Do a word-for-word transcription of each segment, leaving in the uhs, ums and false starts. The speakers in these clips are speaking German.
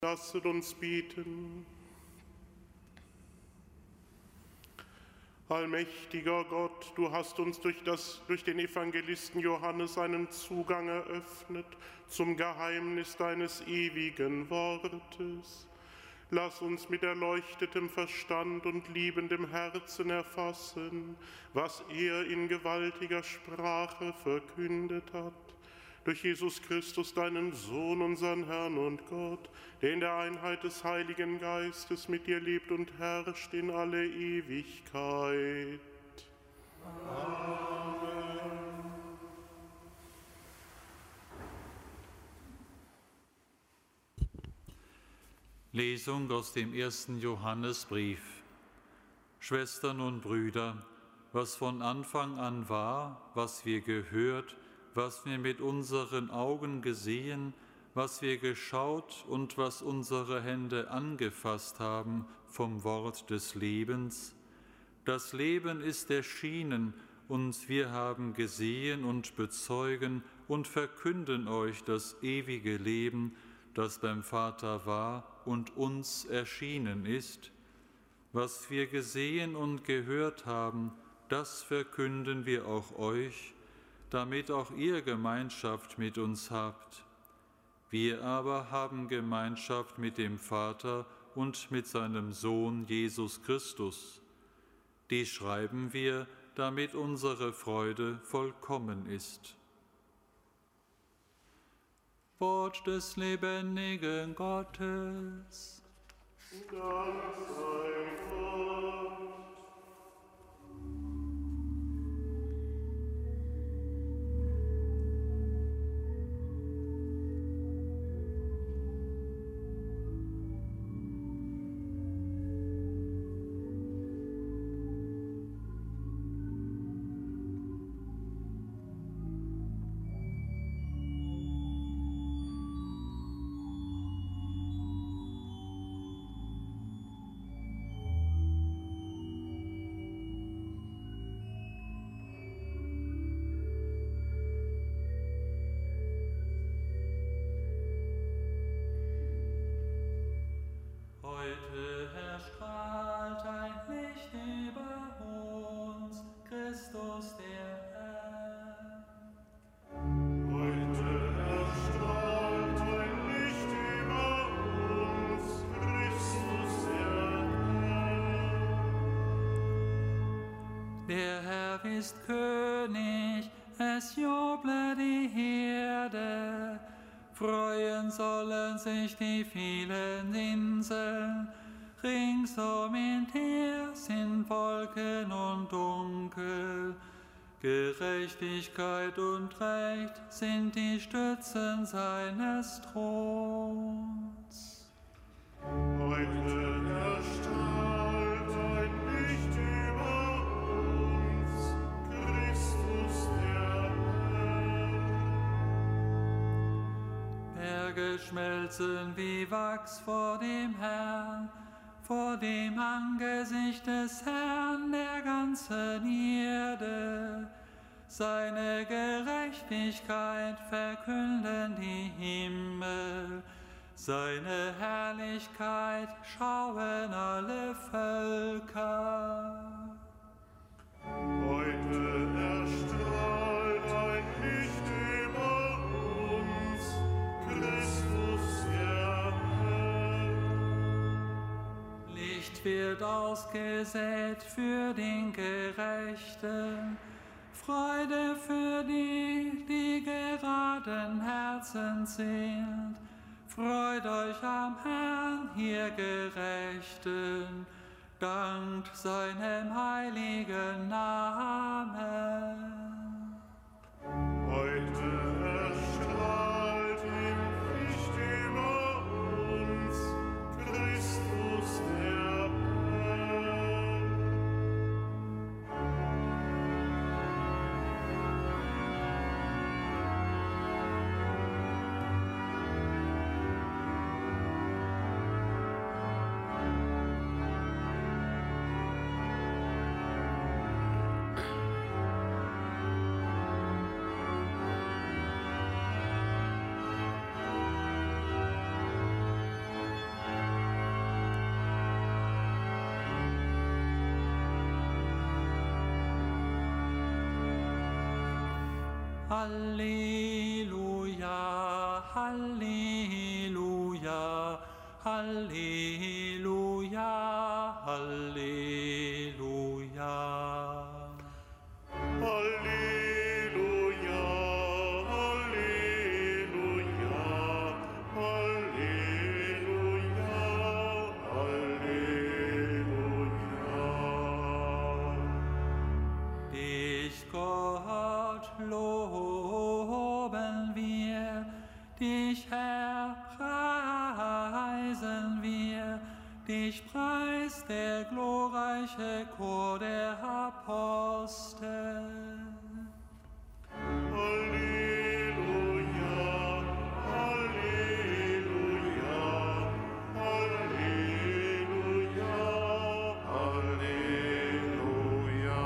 Lasset uns beten. Allmächtiger Gott, du hast uns durch, das, durch den Evangelisten Johannes einen Zugang eröffnet zum Geheimnis deines ewigen Wortes. Lass uns mit erleuchtetem Verstand und liebendem Herzen erfassen, was er in gewaltiger Sprache verkündet hat. Durch Jesus Christus, deinen Sohn, unseren Herrn und Gott, der in der Einheit des Heiligen Geistes mit dir lebt und herrscht in alle Ewigkeit. Amen. Lesung aus dem ersten Johannesbrief. Schwestern und Brüder, was von Anfang an war, was wir gehört, was wir mit unseren Augen gesehen, was wir geschaut und was unsere Hände angefasst haben vom Wort des Lebens. Das Leben ist erschienen, und wir haben gesehen und bezeugen und verkünden euch das ewige Leben, das beim Vater war und uns erschienen ist. Was wir gesehen und gehört haben, das verkünden wir auch euch, damit auch ihr Gemeinschaft mit uns habt. Wir aber haben Gemeinschaft mit dem Vater und mit seinem Sohn Jesus Christus. Dies schreiben wir, damit unsere Freude vollkommen ist. Wort des lebendigen Gottes. Dank sei Gott. Der Herr ist König, es juble die Herde, freuen sollen sich die vielen Inseln, ringsumher sind Wolken und Dunkel, Gerechtigkeit und Recht sind die Stützen seines Throns. Heute erstrahlt ein Licht über uns, Christus der Herr. Berge schmelzen wie Wachs vor dem Herrn, vor dem Angesicht des Herrn der ganzen Erde. Seine Gerechtigkeit verkünden die Himmel, seine Herrlichkeit schauen alle Völker. Heute erstrahlt ein Licht über uns, Christus der Herr. Licht wird ausgesät für den Gerechten, Freude für die, die geraden Herzens sind. Freut euch am Herrn, ihr Gerechten, dankt seinem heiligen Namen. Heute erstrahlt im Licht über uns, Christus der Herr. Halleluja, Halleluja, Halleluja, Halleluja. Halleluja, Halleluja, Halleluja, Halleluja. Dich, Gott, loben wir, dich, Herr, preisen wir, dich preist der glorreiche Chor der Apostel. Halleluja, Halleluja, Halleluja, Halleluja.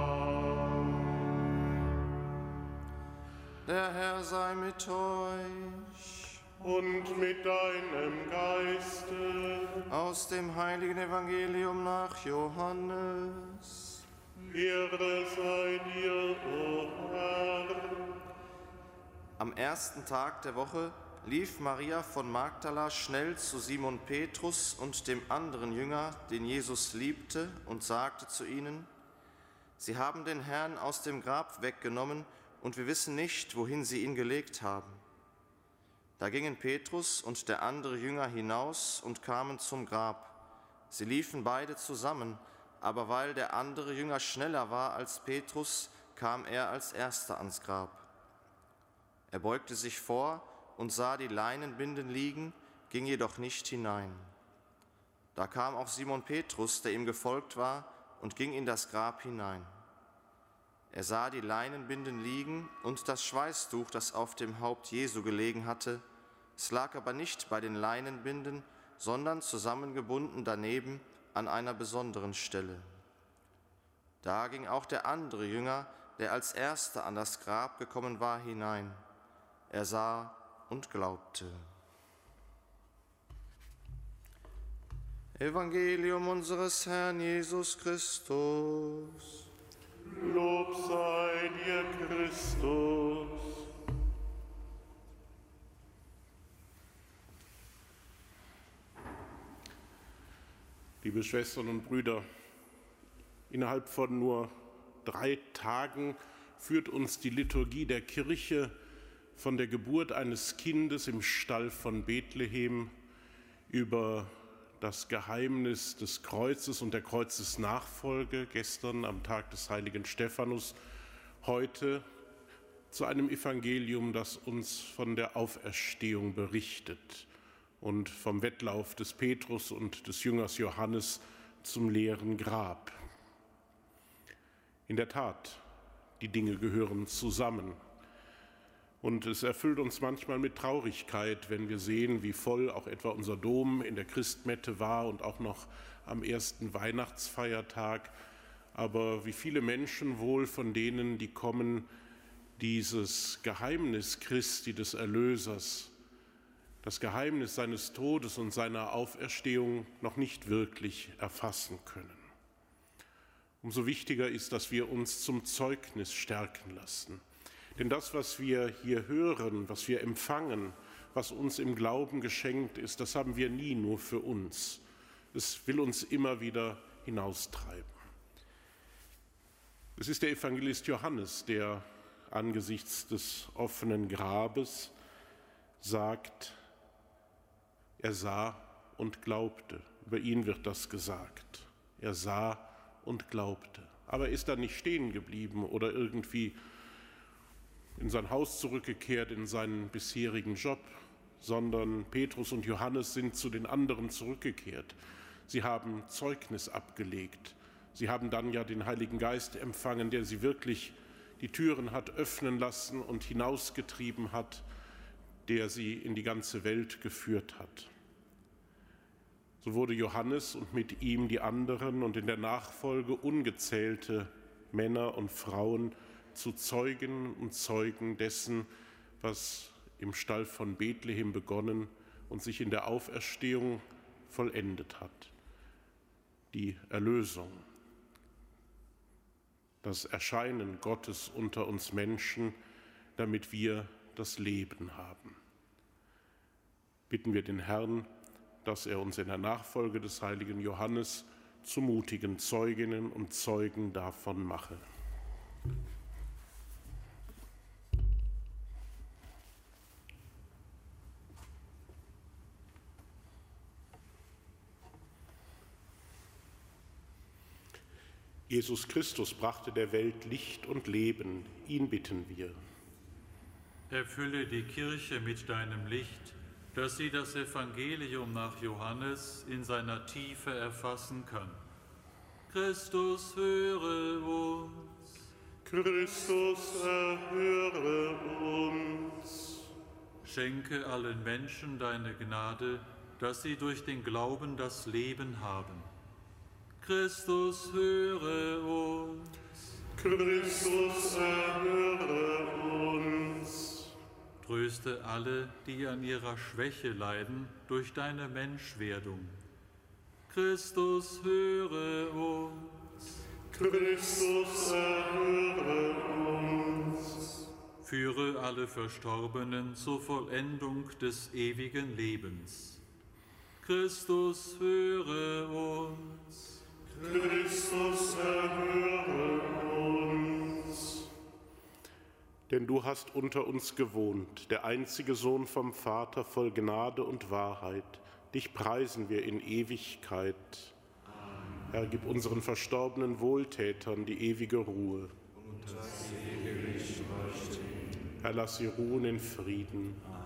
Der Herr sei mit euch. Und mit deinem Geiste. Aus dem heiligen Evangelium nach Johannes. Ehre sei dir, o Herr. Am ersten Tag der Woche lief Maria von Magdala schnell zu Simon Petrus und dem anderen Jünger, den Jesus liebte, und sagte zu ihnen: Sie haben den Herrn aus dem Grab weggenommen, und wir wissen nicht, wohin sie ihn gelegt haben. Da gingen Petrus und der andere Jünger hinaus und kamen zum Grab. Sie liefen beide zusammen, aber weil der andere Jünger schneller war als Petrus, kam er als erster ans Grab. Er beugte sich vor und sah die Leinenbinden liegen, ging jedoch nicht hinein. Da kam auch Simon Petrus, der ihm gefolgt war, und ging in das Grab hinein. Er sah die Leinenbinden liegen und das Schweißtuch, das auf dem Haupt Jesu gelegen hatte. Es lag aber nicht bei den Leinenbinden, sondern zusammengebunden daneben an einer besonderen Stelle. Da ging auch der andere Jünger, der als erster an das Grab gekommen war, hinein. Er sah und glaubte. Evangelium unseres Herrn Jesus Christus. Lob sei dir, Christus. Liebe Schwestern und Brüder, innerhalb von nur drei Tagen führt uns die Liturgie der Kirche von der Geburt eines Kindes im Stall von Bethlehem über das Geheimnis des Kreuzes und der Kreuzesnachfolge, gestern am Tag des heiligen Stephanus, heute zu einem Evangelium, das uns von der Auferstehung berichtet und vom Wettlauf des Petrus und des Jüngers Johannes zum leeren Grab. In der Tat, die Dinge gehören zusammen. Und es erfüllt uns manchmal mit Traurigkeit, wenn wir sehen, wie voll auch etwa unser Dom in der Christmette war und auch noch am ersten Weihnachtsfeiertag. Aber wie viele Menschen wohl von denen, die kommen, dieses Geheimnis Christi des Erlösers, das Geheimnis seines Todes und seiner Auferstehung noch nicht wirklich erfassen können. Umso wichtiger ist, dass wir uns zum Zeugnis stärken lassen. Denn das, was wir hier hören, was wir empfangen, was uns im Glauben geschenkt ist, das haben wir nie nur für uns. Es will uns immer wieder hinaustreiben. Es ist der Evangelist Johannes, der angesichts des offenen Grabes sagt, er sah und glaubte. Über ihn wird das gesagt. Er sah und glaubte. Aber er ist da nicht stehen geblieben oder irgendwie in sein Haus zurückgekehrt, in seinen bisherigen Job, sondern Petrus und Johannes sind zu den anderen zurückgekehrt. Sie haben Zeugnis abgelegt. Sie haben dann ja den Heiligen Geist empfangen, der sie wirklich die Türen hat öffnen lassen und hinausgetrieben hat, der sie in die ganze Welt geführt hat. So wurde Johannes und mit ihm die anderen und in der Nachfolge ungezählte Männer und Frauen zu Zeugen und Zeugen dessen, was im Stall von Bethlehem begonnen und sich in der Auferstehung vollendet hat. Die Erlösung, das Erscheinen Gottes unter uns Menschen, damit wir das Leben haben. Bitten wir den Herrn, dass er uns in der Nachfolge des heiligen Johannes zu mutigen Zeuginnen und Zeugen davon mache. Jesus Christus brachte der Welt Licht und Leben, ihn bitten wir. Erfülle die Kirche mit deinem Licht, dass sie das Evangelium nach Johannes in seiner Tiefe erfassen kann. Christus, höre uns. Christus, erhöre uns. Schenke allen Menschen deine Gnade, dass sie durch den Glauben das Leben haben. Christus, höre uns. Christus, erhöre uns. Tröste alle, die an ihrer Schwäche leiden, durch deine Menschwerdung. Christus, höre uns. Christus, erhöre uns. Führe alle Verstorbenen zur Vollendung des ewigen Lebens. Christus, höre uns. Christus, erhöre uns. Denn du hast unter uns gewohnt, der einzige Sohn vom Vater, voll Gnade und Wahrheit. Dich preisen wir in Ewigkeit. Amen. Herr, gib unseren verstorbenen Wohltätern die ewige Ruhe. Und das ewige Licht leuchte. Herr, lass sie ruhen in Frieden. Amen.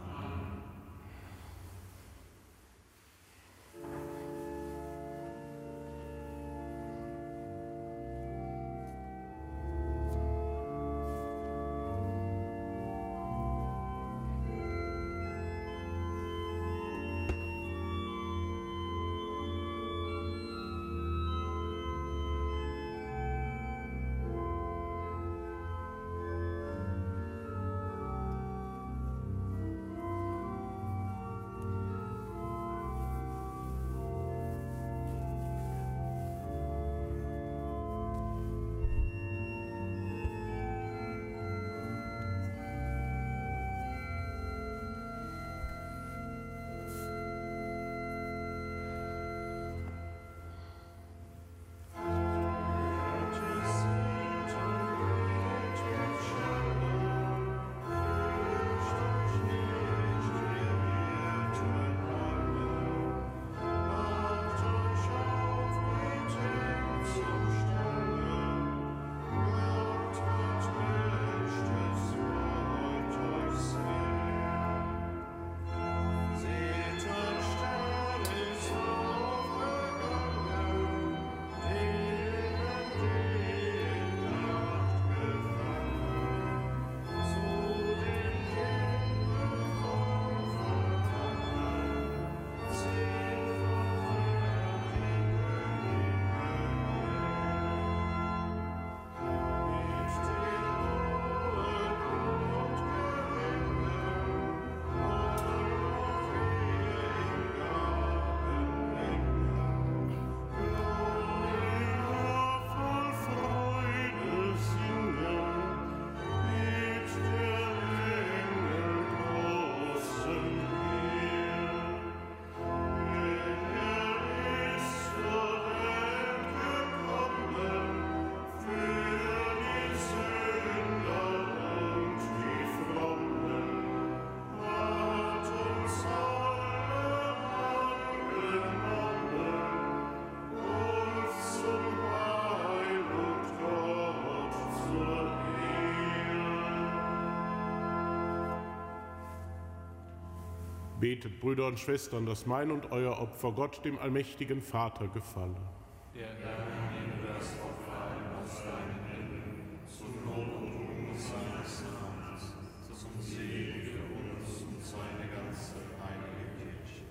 Betet, Brüder und Schwestern, dass mein und euer Opfer Gott, dem allmächtigen Vater, gefalle. Der Herr nehme das Opfer ein aus deinen Händen, zum Lob und Ruhm seines Namens, zum Segen für uns und seine ganze heilige Kirche.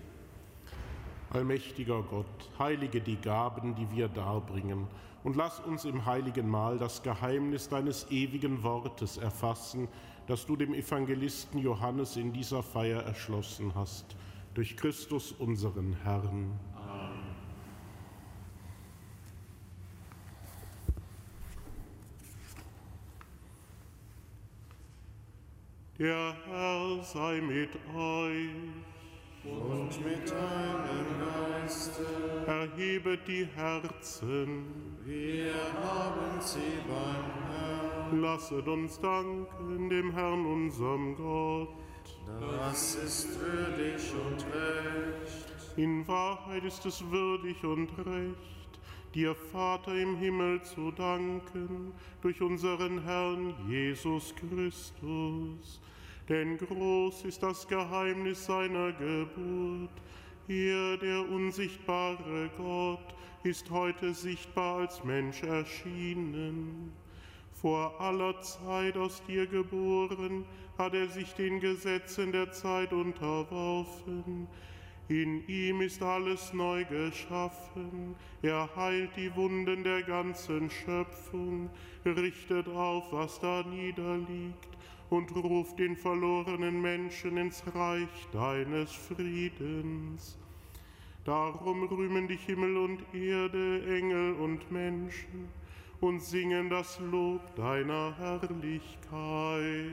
Allmächtiger Gott, heilige die Gaben, die wir darbringen, und lass uns im heiligen Mahl das Geheimnis deines ewigen Wortes erfassen, das du dem Evangelisten Johannes in dieser Feier erschlossen hast, durch Christus unseren Herrn. Amen. Der Herr sei mit euch. Und mit deinem Geiste. Erhebet die Herzen. Wir haben sie beim Herrn. Lasset uns danken dem Herrn, unserem Gott. Das ist würdig und recht. In Wahrheit ist es würdig und recht, dir, Vater im Himmel, zu danken durch unseren Herrn Jesus Christus. Denn groß ist das Geheimnis seiner Geburt. Er, der unsichtbare Gott, ist heute sichtbar als Mensch erschienen. Vor aller Zeit aus dir geboren, hat er sich den Gesetzen der Zeit unterworfen. In ihm ist alles neu geschaffen. Er heilt die Wunden der ganzen Schöpfung, richtet auf, was da niederliegt, und ruft den verlorenen Menschen ins Reich deines Friedens. Darum rühmen dich Himmel und Erde, Engel und Menschen, und singen das Lob deiner Herrlichkeit.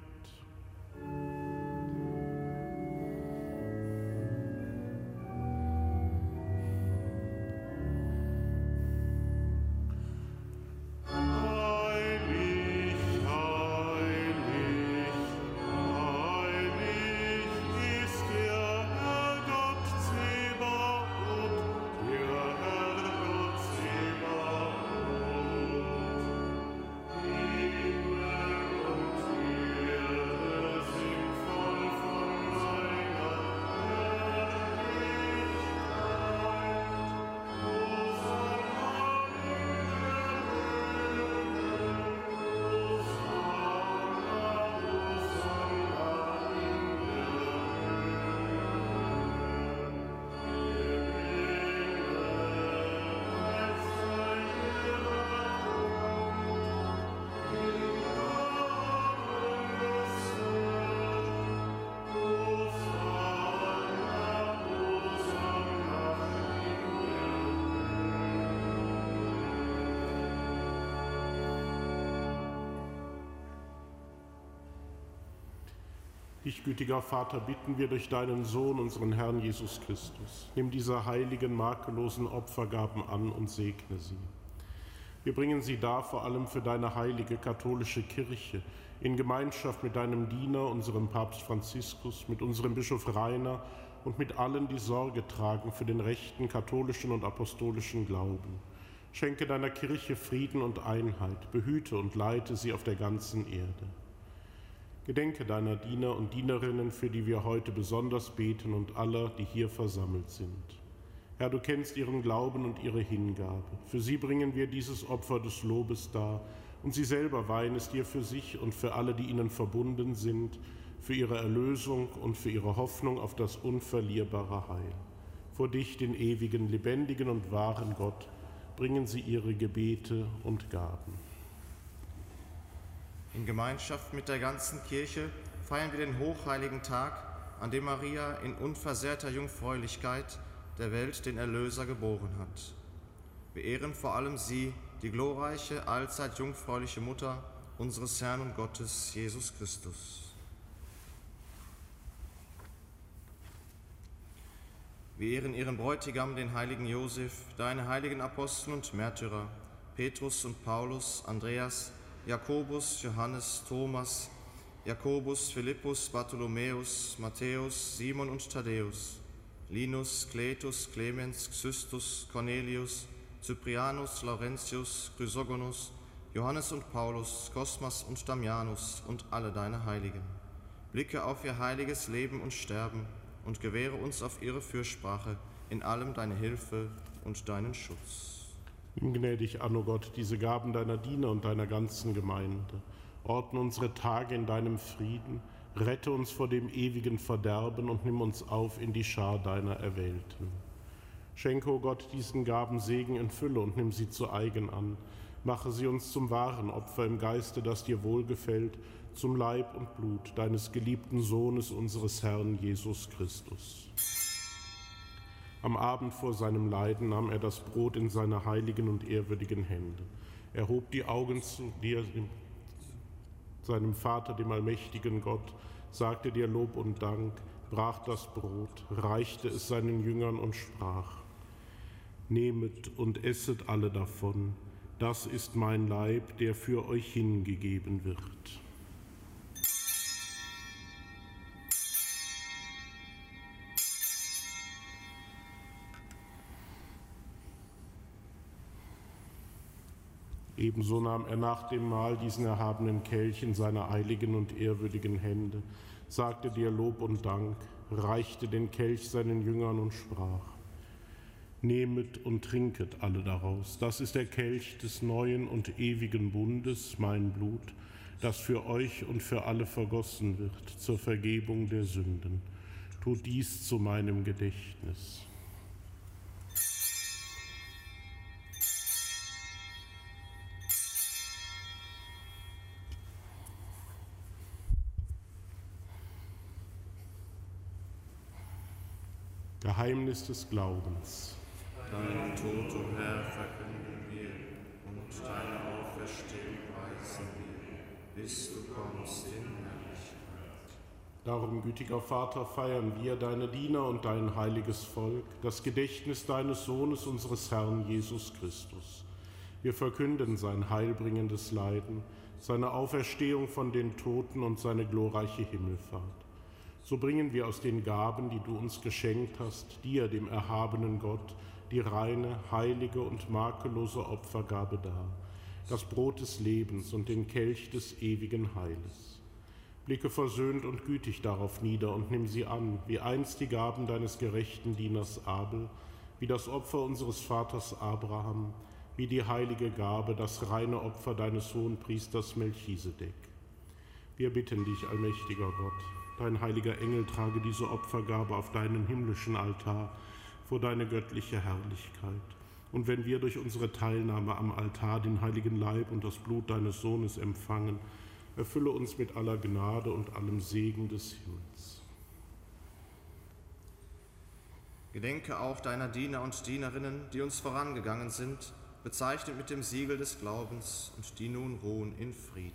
Dich, gütiger Vater, bitten wir durch deinen Sohn, unseren Herrn Jesus Christus. Nimm diese heiligen, makellosen Opfergaben an und segne sie. Wir bringen sie dar vor allem für deine heilige katholische Kirche, in Gemeinschaft mit deinem Diener, unserem Papst Franziskus, mit unserem Bischof Rainer und mit allen, die Sorge tragen für den rechten katholischen und apostolischen Glauben. Schenke deiner Kirche Frieden und Einheit, behüte und leite sie auf der ganzen Erde. Gedenke deiner Diener und Dienerinnen, für die wir heute besonders beten, und aller, die hier versammelt sind. Herr, du kennst ihren Glauben und ihre Hingabe. Für sie bringen wir dieses Opfer des Lobes dar, und sie selber weihen es dir für sich und für alle, die ihnen verbunden sind, für ihre Erlösung und für ihre Hoffnung auf das unverlierbare Heil. Vor dich, den ewigen, lebendigen und wahren Gott, bringen sie ihre Gebete und Gaben. In Gemeinschaft mit der ganzen Kirche feiern wir den hochheiligen Tag, an dem Maria in unversehrter Jungfräulichkeit der Welt den Erlöser geboren hat. Wir ehren vor allem sie, die glorreiche, allzeit jungfräuliche Mutter unseres Herrn und Gottes, Jesus Christus. Wir ehren ihren Bräutigam, den heiligen Josef, deine heiligen Apostel und Märtyrer, Petrus und Paulus, Andreas, Jakobus, Johannes, Thomas, Jakobus, Philippus, Bartholomäus, Matthäus, Simon und Thaddäus, Linus, Cletus, Clemens, Xystus, Cornelius, Cyprianus, Laurentius, Chrysogonus, Johannes und Paulus, Kosmas und Damianus und alle deine Heiligen. Blicke auf ihr heiliges Leben und Sterben und gewähre uns auf ihre Fürsprache in allem deine Hilfe und deinen Schutz. Nimm gnädig an, o Gott, diese Gaben deiner Diener und deiner ganzen Gemeinde. Ordne unsere Tage in deinem Frieden, rette uns vor dem ewigen Verderben und nimm uns auf in die Schar deiner Erwählten. Schenke, o Gott, diesen Gaben Segen in Fülle und nimm sie zu eigen an. Mache sie uns zum wahren Opfer im Geiste, das dir wohlgefällt, zum Leib und Blut deines geliebten Sohnes, unseres Herrn Jesus Christus. Am Abend vor seinem Leiden nahm er das Brot in seine heiligen und ehrwürdigen Hände. Er hob die Augen zu dir seinem Vater, dem allmächtigen Gott, sagte dir Lob und Dank, brach das Brot, reichte es seinen Jüngern und sprach: Nehmet und esset alle davon, das ist mein Leib, der für euch hingegeben wird. Ebenso nahm er nach dem Mahl diesen erhabenen Kelch in seine heiligen und ehrwürdigen Hände, sagte dir Lob und Dank, reichte den Kelch seinen Jüngern und sprach: Nehmet und trinket alle daraus, das ist der Kelch des neuen und ewigen Bundes, mein Blut, das für euch und für alle vergossen wird zur Vergebung der Sünden. Tut dies zu meinem Gedächtnis. Geheimnis des Glaubens. Deinen Tod, o Herr, verkünden wir, und deine Auferstehung preisen wir, bis du kommst in Herrlichkeit. Darum, gütiger Vater, feiern wir, deine Diener und dein heiliges Volk, das Gedächtnis deines Sohnes, unseres Herrn Jesus Christus. Wir verkünden sein heilbringendes Leiden, seine Auferstehung von den Toten und seine glorreiche Himmelfahrt. So bringen wir aus den Gaben, die du uns geschenkt hast, dir, dem erhabenen Gott, die reine, heilige und makellose Opfergabe dar, das Brot des Lebens und den Kelch des ewigen Heiles. Blicke versöhnt und gütig darauf nieder und nimm sie an, wie einst die Gaben deines gerechten Dieners Abel, wie das Opfer unseres Vaters Abraham, wie die heilige Gabe, das reine Opfer deines Hohenpriesters Melchisedek. Wir bitten dich, allmächtiger Gott, dein heiliger Engel trage diese Opfergabe auf deinen himmlischen Altar vor deine göttliche Herrlichkeit. Und wenn wir durch unsere Teilnahme am Altar den heiligen Leib und das Blut deines Sohnes empfangen, erfülle uns mit aller Gnade und allem Segen des Himmels. Gedenke auch deiner Diener und Dienerinnen, die uns vorangegangen sind, bezeichnet mit dem Siegel des Glaubens und die nun ruhen in Frieden.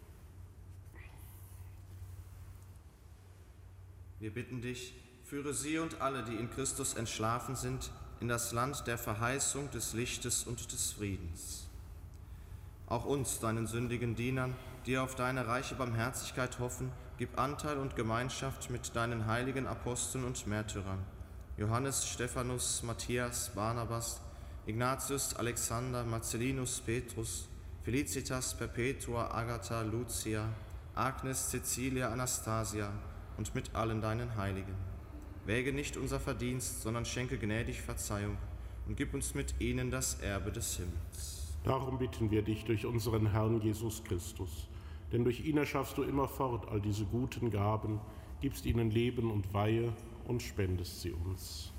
Wir bitten dich, führe sie und alle, die in Christus entschlafen sind, in das Land der Verheißung, des Lichtes und des Friedens. Auch uns, deinen sündigen Dienern, die auf deine reiche Barmherzigkeit hoffen, gib Anteil und Gemeinschaft mit deinen heiligen Aposteln und Märtyrern, Johannes, Stephanus, Matthias, Barnabas, Ignatius, Alexander, Marcellinus, Petrus, Felicitas, Perpetua, Agatha, Lucia, Agnes, Cecilia, Anastasia und mit allen deinen Heiligen. Wäge nicht unser Verdienst, sondern schenke gnädig Verzeihung und gib uns mit ihnen das Erbe des Himmels. Darum bitten wir dich durch unseren Herrn Jesus Christus, denn durch ihn erschaffst du immerfort all diese guten Gaben, gibst ihnen Leben und Weihe und spendest sie uns.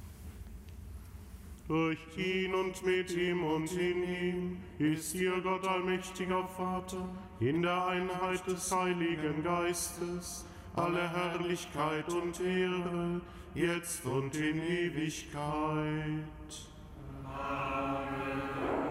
Durch ihn und mit ihm und in ihm ist dir Gott allmächtiger Vater, in der Einheit des Heiligen Geistes, alle Herrlichkeit und Ehre, jetzt und in Ewigkeit. Amen.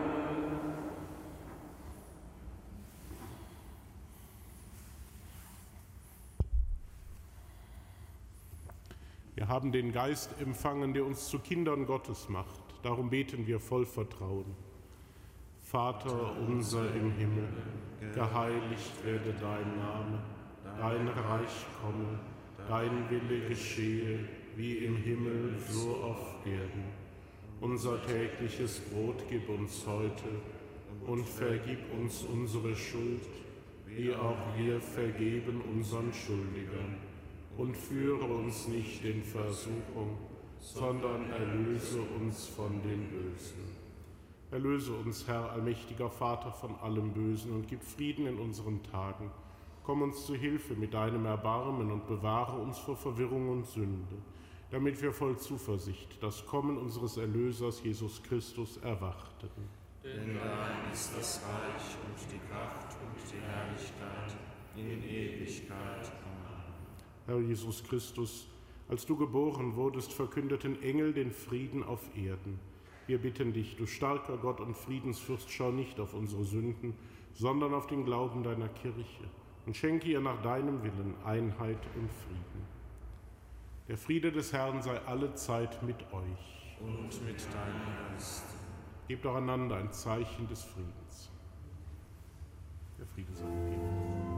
Wir haben den Geist empfangen, der uns zu Kindern Gottes macht. Darum beten wir voll Vertrauen. Vater unser im Himmel, geheiligt werde dein Name, dein Reich komme, dein Wille geschehe, wie im Himmel, so auf Erden. Unser tägliches Brot gib uns heute und vergib uns unsere Schuld, wie auch wir vergeben unseren Schuldigern. Und führe uns nicht in Versuchung, sondern erlöse uns von dem Bösen. Erlöse uns, Herr, allmächtiger Vater, von allem Bösen und gib Frieden in unseren Tagen. Komm uns zu Hilfe mit deinem Erbarmen und bewahre uns vor Verwirrung und Sünde, damit wir voll Zuversicht das Kommen unseres Erlösers Jesus Christus erwarten. Denn dein ist das Reich und die Kraft und die Herrlichkeit in Ewigkeit. Herr Jesus Christus, als du geboren wurdest, verkündeten Engel den Frieden auf Erden. Wir bitten dich, du starker Gott und Friedensfürst, schau nicht auf unsere Sünden, sondern auf den Glauben deiner Kirche und schenke ihr nach deinem Willen Einheit und Frieden. Der Friede des Herrn sei alle Zeit mit euch. Und mit deinem Geist. Gebt auch einander ein Zeichen des Friedens. Der Friede sei mit dir.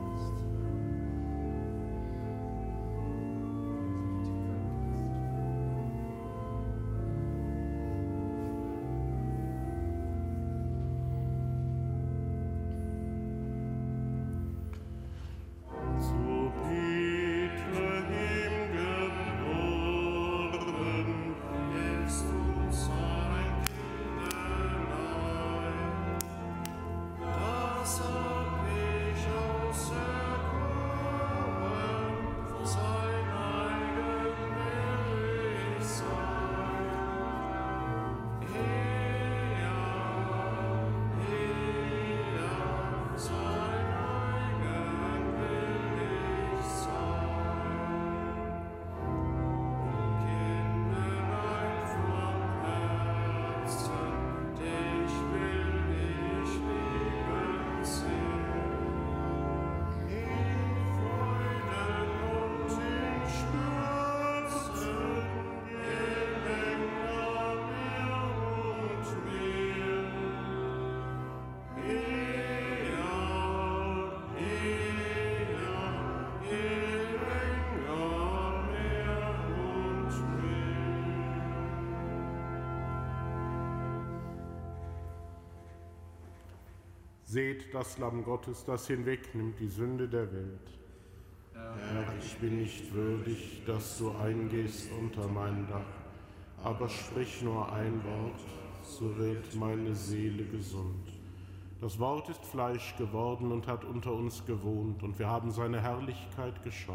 Seht das Lamm Gottes, das hinwegnimmt die Sünde der Welt. Herr, ich bin nicht würdig, dass du eingehst unter mein Dach, aber sprich nur ein Wort, so wird meine Seele gesund. Das Wort ist Fleisch geworden und hat unter uns gewohnt, und wir haben seine Herrlichkeit geschaut.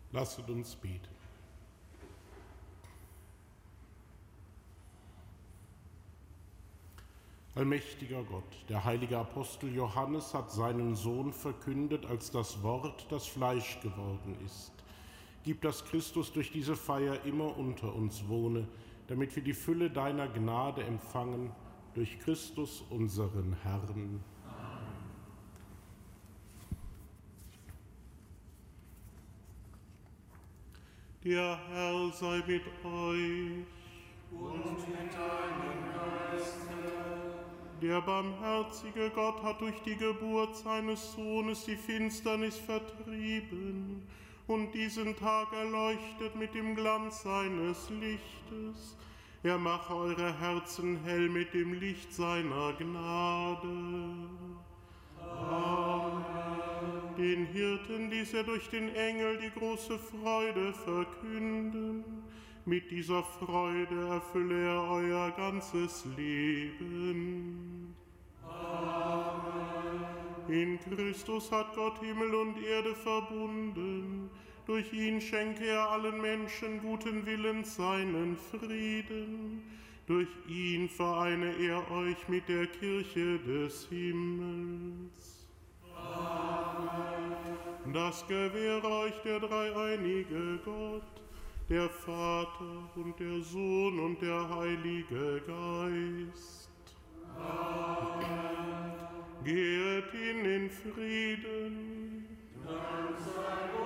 Lasset uns beten. Allmächtiger Gott, der heilige Apostel Johannes hat seinen Sohn verkündet als das Wort, das Fleisch geworden ist. Gib, dass Christus durch diese Feier immer unter uns wohne, damit wir die Fülle deiner Gnade empfangen, durch Christus unseren Herrn. Der Herr sei mit euch. Und mit deinem Geiste. Der barmherzige Gott hat durch die Geburt seines Sohnes die Finsternis vertrieben und diesen Tag erleuchtet mit dem Glanz seines Lichtes. Er mache eure Herzen hell mit dem Licht seiner Gnade. Amen. Den Hirten ließ er durch den Engel die große Freude verkünden. Mit dieser Freude erfülle er euer ganzes Leben. Amen. In Christus hat Gott Himmel und Erde verbunden. Durch ihn schenke er allen Menschen guten Willens seinen Frieden. Durch ihn vereine er euch mit der Kirche des Himmels. Amen. Das gewähre euch der dreieinige Gott, der Vater und der Sohn und der Heilige Geist. Amen. Geht hin in Frieden. Dank sei Gott.